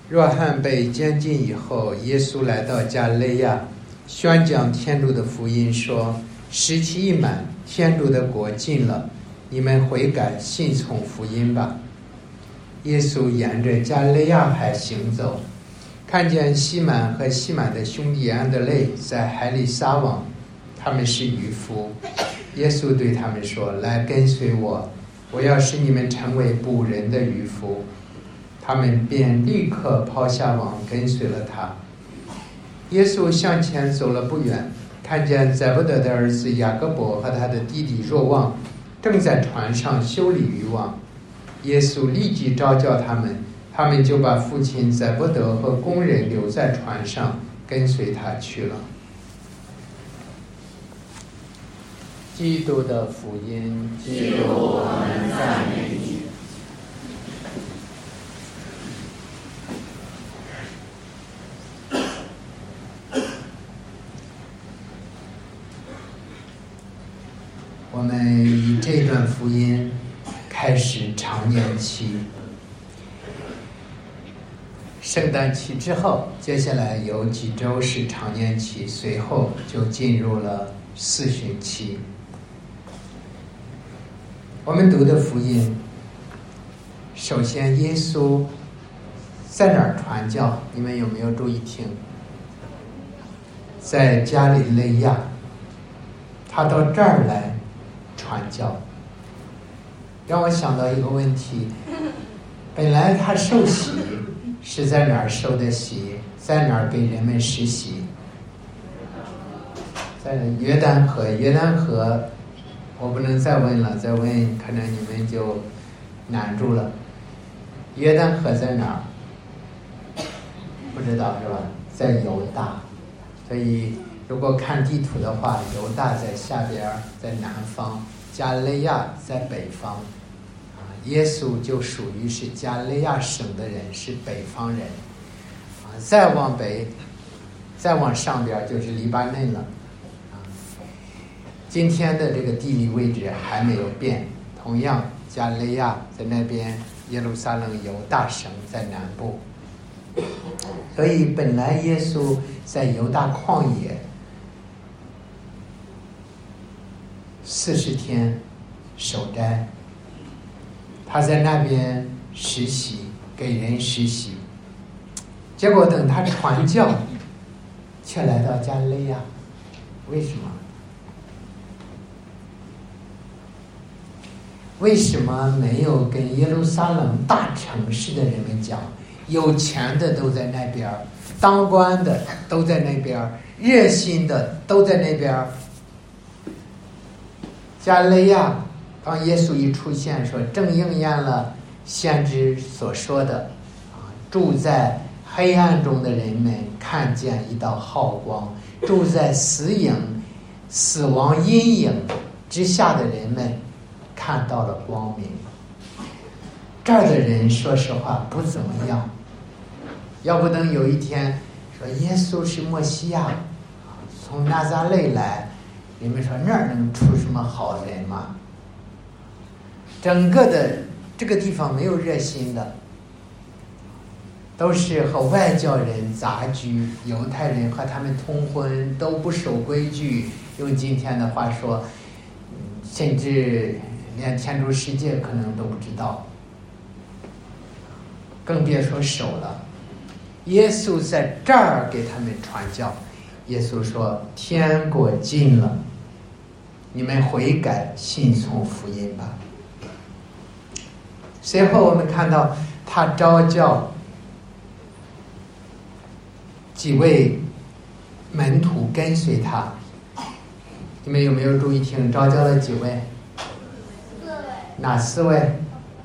若翰被监禁以后，耶稣来到加利利亚，宣讲天主的福音，说：时期一满，天主的国近了，你们悔改，信从福音吧。耶稣沿着加利利亚海行走，看见西满和西满的兄弟安德肋在海里撒网，他们是渔夫。耶稣对他们说：来跟随我，我要使你们成为捕人的渔夫。他们便立刻抛下网，跟随了他。耶稣向前走了不远，看见载伯德的儿子雅各伯和他的弟弟若望正在船上修理渔网。耶稣立即召叫他们，他们就把父亲载伯德和工人留在船上，跟随他去了。基督的福音。 基督，我们赞美你。 我们以这段福音开始常年期，圣诞期之后，接下来有几周是常年期，随后就进入了四旬期。我们读的福音，首先耶稣在哪儿传教？你们有没有注意听？在加利利亚，他到这儿来传教，让我想到一个问题：本来他受洗是在哪儿受的洗？在哪儿给人们施洗？在约旦河。约旦河，我不能再问了，再问可能你们就难住了。约旦河在哪儿？不知道是吧？在犹大。所以如果看地图的话，犹大在下边，在南方，加利利亚在北方。耶稣就属于是加利利亚省的人，是北方人。再往北，再往上边就是黎巴嫩了。今天的这个地理位置还没有变，同样加利利亚在那边，耶路撒冷犹大省在南部。所以本来耶稣在犹大旷野40天守斋，他在那边实习，给人实习。结果等他传教，却来到加利利亚，为什么？为什么没有跟耶路撒冷大城市的人们讲？有钱的都在那边，当官的都在那边，热心的都在那边。加利利亚，当耶稣一出现，说正应验了先知所说的，住在黑暗中的人们看见一道浩光，住在死亡阴影之下的人们看到了光明。这儿的人说实话不怎么样，要不等有一天说耶稣是默西亚，从拿撒勒来，你们说那儿能出什么好人吗？整个的这个地方没有热心的，都是和外教人杂居，犹太人和他们通婚，都不守规矩，用今天的话说，甚至连天主世界可能都不知道，更别说守了。耶稣在这儿给他们传教，耶稣说天国近了，你们悔改，信从福音吧。随后我们看到他召叫几位门徒跟随他，你们有没有注意听？召叫了几位？哪4位？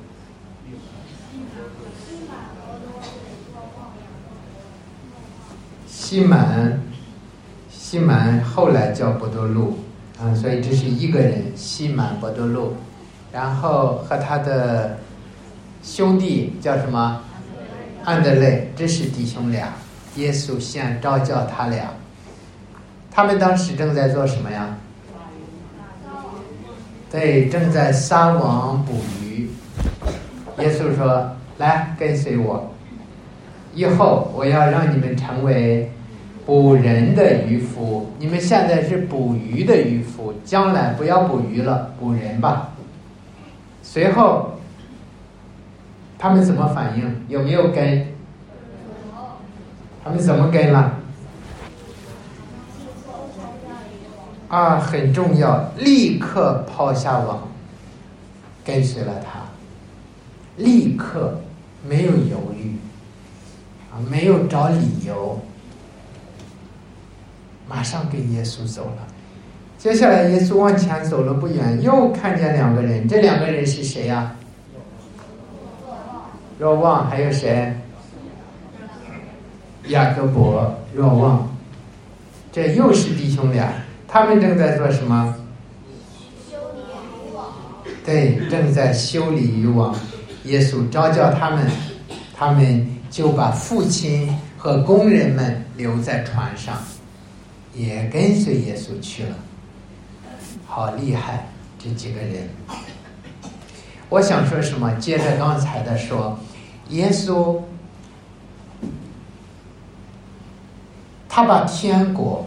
西满后来叫伯多禄，所以这是一个人，西满伯多禄。然后和他的兄弟叫什么？安德肋，这是弟兄俩。耶稣先召叫他俩，他们当时正在做什么呀？对，正在撒网捕鱼。耶稣说：来跟随我。 以后我要让你们成为捕人的渔夫。你们现在是捕鱼的渔夫，将来不要捕鱼了，捕人吧。随后他们怎么反应？有没有跟？他们怎么跟了？很重要，立刻抛下网，跟随了他，立刻没有犹豫，没有找理由，马上跟耶稣走了。接下来耶稣往前走了不远，又看见两个人，这两个人是谁呀？若望，还有谁？雅各伯、若望，这又是弟兄俩。他们正在做什么？对，正在修理渔网。耶稣召叫他们，他们就把父亲和工人们留在船上，也跟随耶稣去了。好厉害，这几个人。我想说什么？接着刚才的说，耶稣他把天国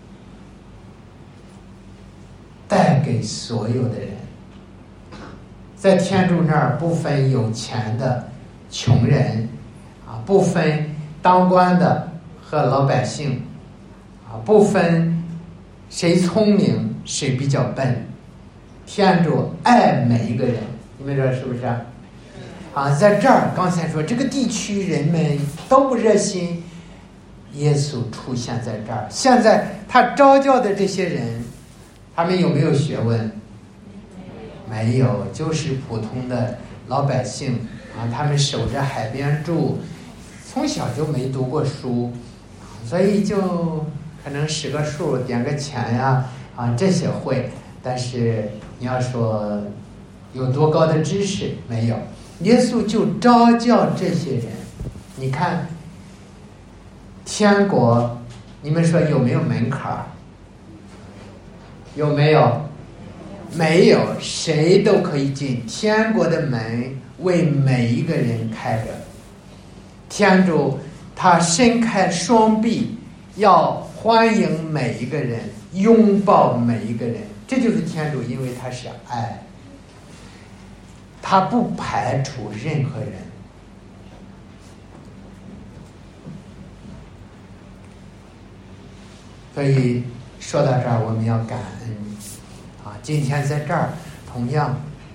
带给所有的人，在天主那儿不分有钱的穷人不分当官的和老百姓不分谁聪明谁比较笨，天主爱每一个人。你们说是不是在这儿刚才说这个地区人们都不热心，耶稣出现在这儿。现在他召叫的这些人，他们有没有学问？没有，就是普通的老百姓他们守着海边住，从小就没读过书，所以就可能使个数点个钱呀这些会，但是你要说有多高的知识没有。耶稣就召叫这些人。你看天国，你们说有没有门槛？有没有？没有，谁都可以进。天国的门为每一个人开着，天主他伸开双臂，要欢迎每一个人，拥抱每一个人。这就是天主，因为他是爱，他不排除任何人。所以说到这儿，我们要感恩今天在这儿同样，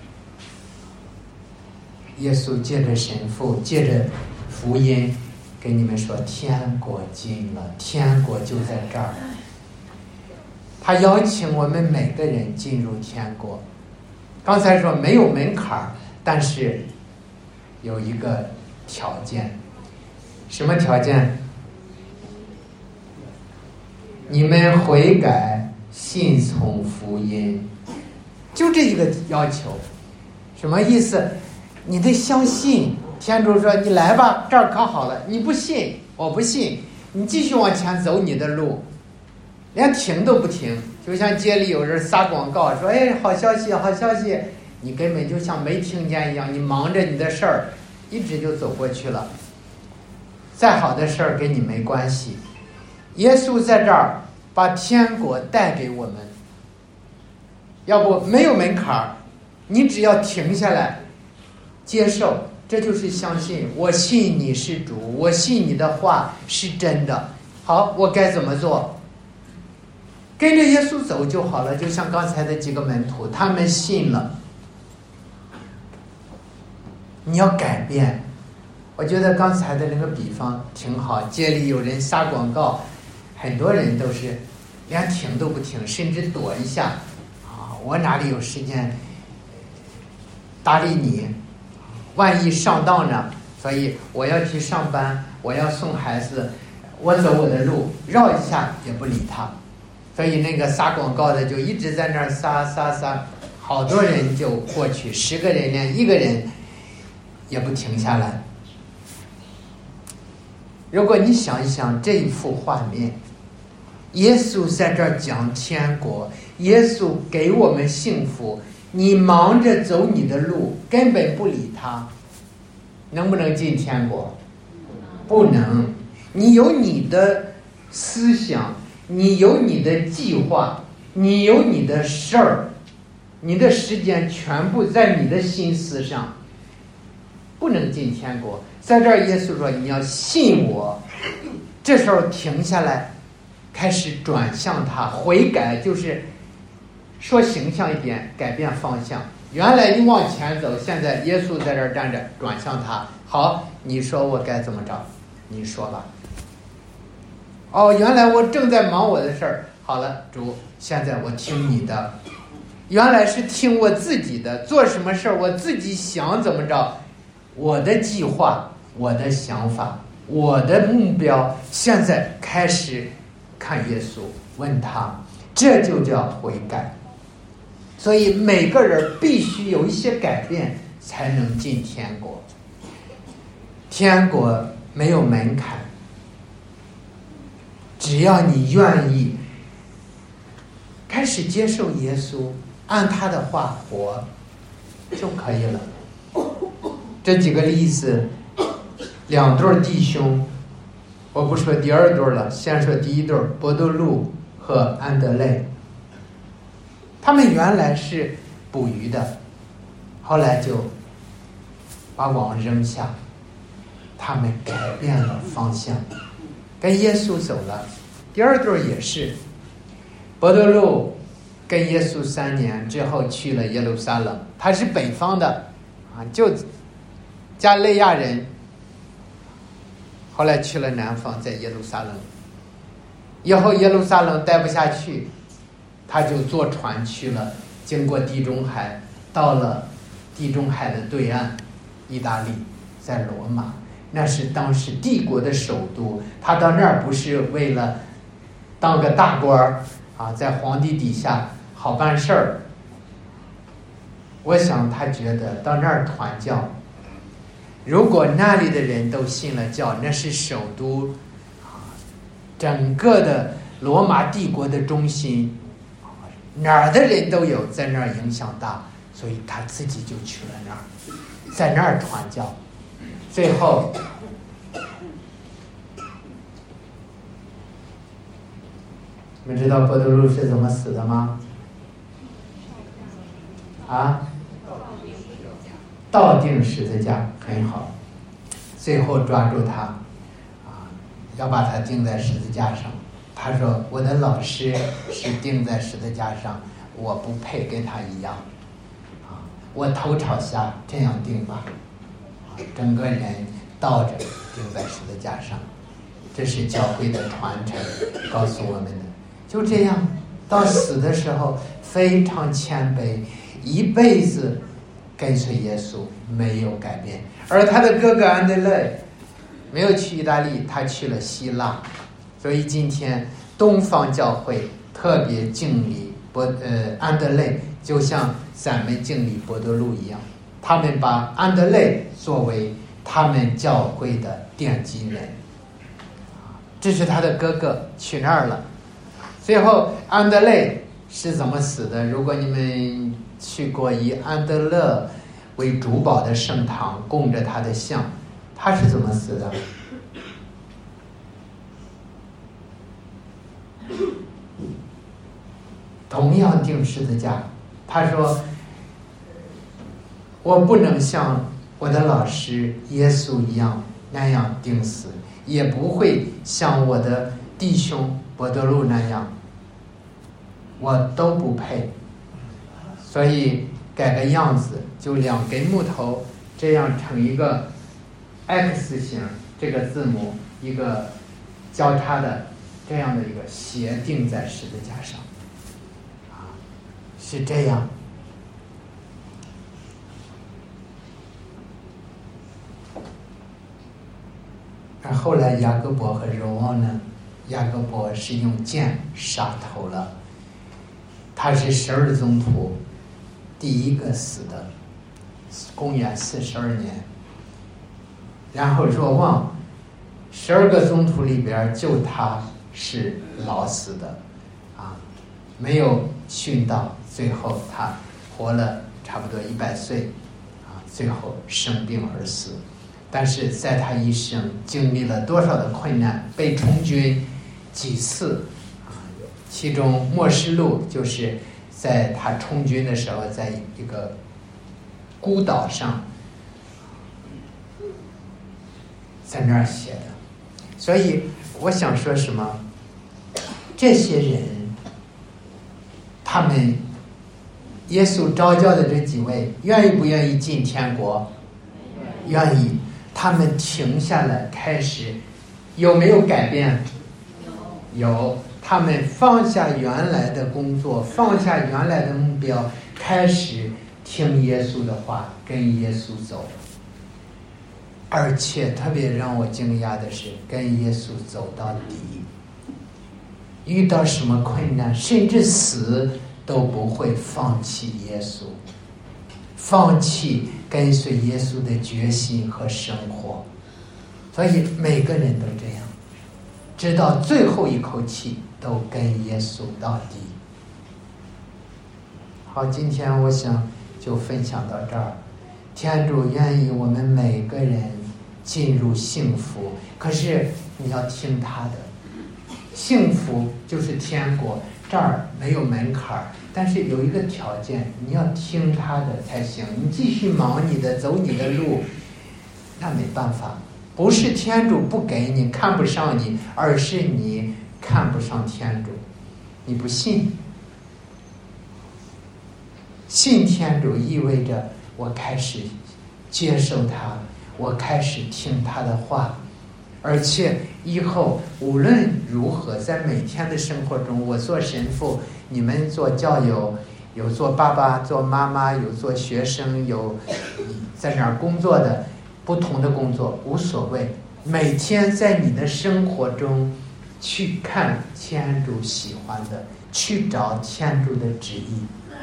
耶稣借着神父，借着福音跟你们说天国近了，天国就在这儿。他邀请我们每个人进入天国。刚才说没有门槛，但是有一个条件。什么条件？你们悔改信从福音，就这一个要求。什么意思？你得相信。天主说你来吧，这儿可好了。你不信，我不信，你继续往前走你的路，连停都不停。就像街里有人撒广告说好消息好消息，你根本就像没听见一样，你忙着你的事儿，一直就走过去了。再好的事儿跟你没关系。耶稣在这儿把天国带给我们，要不没有门槛，你只要停下来接受，这就是相信。我信你是主，我信你的话是真的。好，我该怎么做？跟着耶稣走就好了。就像刚才的几个门徒，他们信了。你要改变。我觉得刚才的那个比方挺好，街里有人撒广告，很多人都是连停都不停，甚至躲一下我哪里有时间搭理你，万一上当呢？所以我要去上班，我要送孩子，我走我的路，绕一下也不理他。所以那个撒广告的就一直在那儿撒，好多人就过去，10个人连1个人也不停下来。如果你想一想这一幅画面，耶稣在这儿讲天国，耶稣给我们幸福，你忙着走你的路，根本不理他，能不能进天国？ 不能。你有你的思想，你有你的计划，你有你的事儿，你的时间全部在你的心思上，不能进天国。在这儿耶稣说你要信我，这时候停下来，开始转向他，悔改，就是说形象一点，改变方向。原来你往前走，现在耶稣在这儿站着，转向他。好，你说我该怎么着？你说吧。哦，原来我正在忙我的事儿。好了，主，现在我听你的。原来是听我自己的，做什么事儿我自己想怎么着，我的计划，我的想法，我的目标，现在开始看耶稣，问他，这就叫悔改。所以每个人必须有一些改变才能进天国。天国没有门槛，只要你愿意开始接受耶稣，按他的话活就可以了。这几个例子，两对弟兄，我不说第二对了，先说第一对，伯多禄和安德肋。他们原来是捕鱼的，后来就把网扔下，他们改变了方向，跟耶稣走了。第二对也是，伯多禄跟耶稣3年之后去了耶路撒冷，他是北方的啊，就加利亚人，后来去了南方，在耶路撒冷。以后耶路撒冷待不下去，他就坐船去了，经过地中海，到了地中海的对岸，意大利，在罗马，那是当时帝国的首都。他到那儿不是为了当个大官啊，在皇帝底下好办事儿。我想他觉得到那儿传教，如果那里的人都信了教，那是首都啊，整个的罗马帝国的中心，哪儿的人都有，在那儿影响大，所以他自己就去了那儿，在那儿传教。最后你们知道伯多禄是怎么死的吗？啊？倒钉十字架，很好。最后抓住他，啊，要把他钉在十字架上。他说：“我的老师是钉在十字架上，我不配跟他一样，啊，我头朝下这样钉吧，啊，整个人倒着钉在十字架上。”这是教会的传承告诉我们的。就这样，到死的时候非常谦卑，一辈子跟随耶稣，没有改变。而他的哥哥安德肋没有去意大利，他去了希腊。所以今天东方教会特别敬礼安德肋，就像咱们敬礼伯多禄一样，他们把安德肋作为他们教会的奠基人。这是他的哥哥去那儿了。最后安德肋是怎么死的？如果你们去过以安德勒为主保的圣堂，供着他的像，他是怎么死的？同样钉十字架。他说：“我不能像我的老师耶稣一样那样钉死，也不会像我的弟兄伯多禄那样，我都不配。所以改个样子，就2根木头这样成一个 X 形，这个字母一个交叉的这样的一个斜钉在十字架上，啊，是这样。而后来雅各伯和若望呢？雅各伯是用剑杀头了，他是12宗徒第一个死的，公元42年。然后若望12个宗徒里边就他是老死的，啊，没有殉道，最后他活了差不多100岁，啊，最后生病而死。 但是在他一生经历了多少的困难，被充军几次，其中默示录就是在他充军的时候，在一个孤岛上，在那儿写的。所以我想说什么，这些人他们耶稣召叫的这几位愿意不愿意进天国？愿意。他们停下来开始，有没有改变？有。他们放下原来的工作，放下原来的目标，开始听耶稣的话，跟耶稣走。而且特别让我惊讶的是，跟耶稣走到底，遇到什么困难，甚至死都不会放弃耶稣，放弃跟随耶稣的决心和生活。所以每个人都这样，直到最后一口气都跟耶稣到底。好，今天我想就分享到这儿。天主愿意我们每个人进入幸福，可是你要听他的。幸福就是天国，这儿没有门槛，但是有一个条件，你要听他的才行。你继续忙你的，走你的路，那没办法。不是天主不给你，看不上你，而是你看不上天主，你不信。信天主意味着我开始接受他，我开始听他的话，而且以后无论如何，在每天的生活中，我做神父，你们做教友，有做爸爸做妈妈，有做学生，有在哪儿工作的，不同的工作无所谓，每天在你的生活中去看天主喜欢的，去找天主的旨意，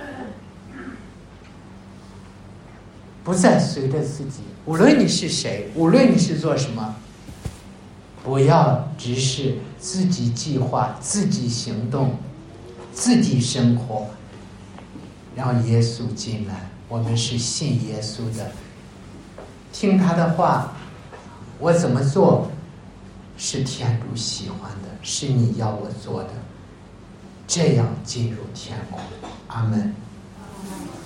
不再随着自己。无论你是谁，无论你是做什么，不要只是自己计划、自己行动、自己生活，让耶稣进来。我们是信耶稣的，听他的话，我怎么做是天主喜欢的，是你要我做的，这样进入天国。阿们。